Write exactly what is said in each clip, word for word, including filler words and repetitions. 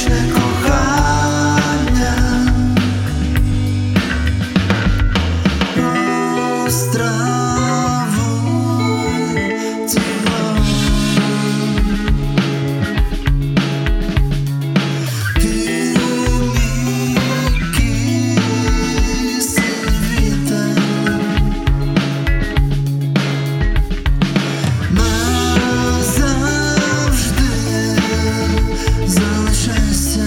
вічне кохання, розтравуй тіло, ти мій кисень вітер, назавжди залишайся.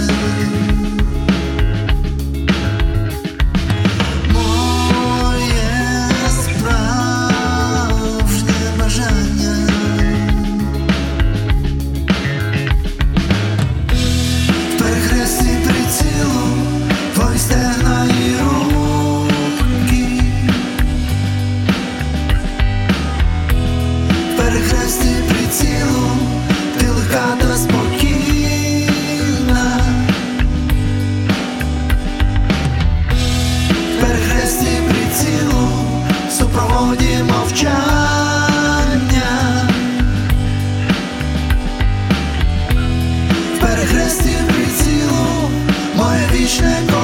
Моє справжнє бажання в перехресті прицілу твої стегна і руки, в перехресті прицілу ти легка та спокійна, в перехресті прицілу в супроводі мовчання, в перехресті прицілу моє вічне